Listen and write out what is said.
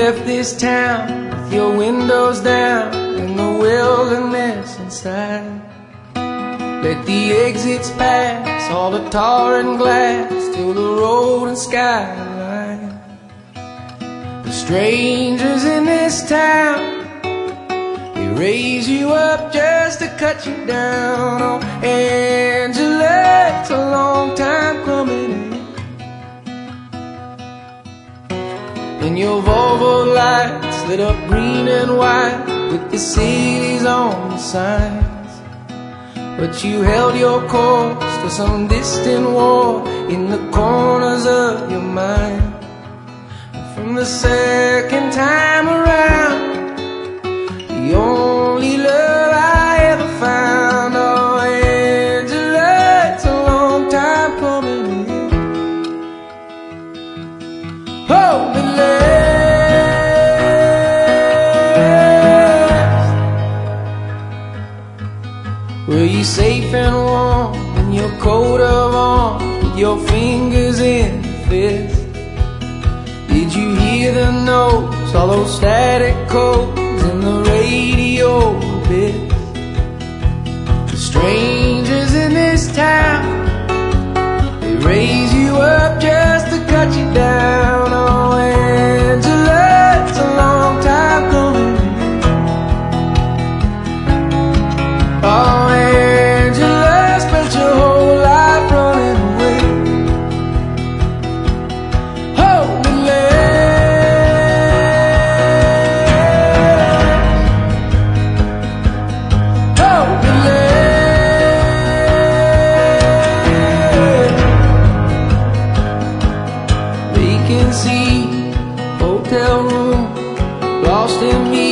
left this town with your windows down and the wilderness inside. Let the exits pass, all the tar and glass, till the road and skyline. The strangers in this town, they raise you up just to cut you down. Oh, Angela, it's a long time coming in. And your Volvo lights lit up green and white with the cities on the signs. But you held your course to some distant war in the corners of your mind. From the second time around, the only love I ever found. Oh, Angela, it's a long time coming in. Oh, but were you safe and warm in your coat of arms with your fingers in the fist? Did you hear the notes, all those static codes in the radio bit? The strangers in this town, they raise you up just to cut you down. Oh, Angela, it's a long time coming. Oh, Angela, spent your whole life running away. Hold the ledge, hold the ledge. Vacancy, hotel room, lost in me.